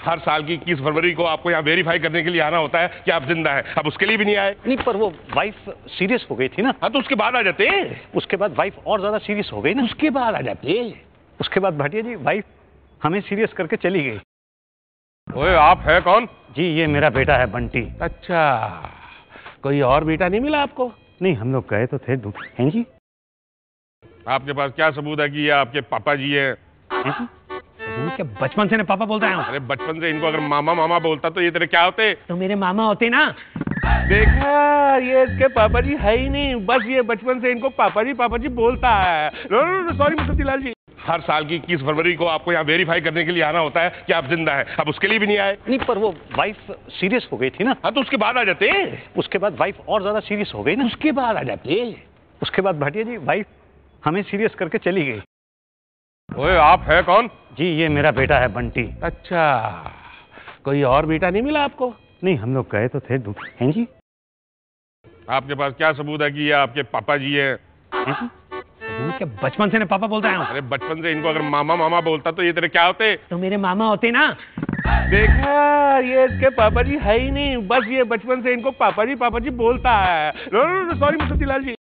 हर साल की 21 फरवरी को आपको यहाँ वेरीफाई करने के लिए आना होता है कि आप जिंदा हैं। अब उसके लिए भी नहीं आए। नहीं, पर वो वाइफ सीरियस हो गई थी ना। हाँ, तो उसके बाद आ जाते। उसके बाद वाइफ और ज्यादा सीरियस हो गई ना। उसके बाद आ जाते। उसके बाद भाटिया जी वाइफ हमें सीरियस करके चली गई। ओए, आप है कौन? जी, ये मेरा बेटा है बंटी। अच्छा, कोई और बेटा नहीं मिला आपको? नहीं, हम लोग गए तो थे। हैं जी? आपके पास क्या सबूत है कि ये आपके पापा जी हैं? क्या बचपन से पापा बोलता है? अरे बचपन से इनको अगर मामा मामा बोलता तो ये तेरे क्या होते? तो मेरे मामा होते ना। देखा, ये इसके पापा जी है ही नहीं, बस ये बचपन से इनको पापा जी बोलता है। सॉरी मुसद्दीलाल जी। हर साल की 21 फरवरी को आपको यहाँ वेरीफाई करने के लिए आना होता है कि आप जिंदा हैं। अब उसके लिए भी नहीं आए। नहीं, पर वो वाइफ सीरियस हो गई थी ना। हाँ, तो उसके बाद आ जाते। उसके बाद वाइफ और ज्यादा सीरियस हो गई ना। उसके बाद आ जाते। उसके बाद भाटिया जी वाइफ हमें सीरियस करके चली गई। ओए, आप है कौन? जी, ये मेरा बेटा है बंटी। अच्छा, कोई और बेटा नहीं मिला आपको? नहीं, हम लोग गए तो थे। हैं जी? आपके पास क्या सबूत है कि ये आपके पापा जी हैं? क्या बचपन से पापा बोलता है? अरे बचपन से इनको अगर मामा मामा बोलता तो ये तेरे क्या होते? तो मेरे मामा होते ना। देखा, ये इसके पापा जी है ही नहीं, बस ये बचपन से इनको पापा जी बोलता है। सॉरी मुसद्दीलाल जी।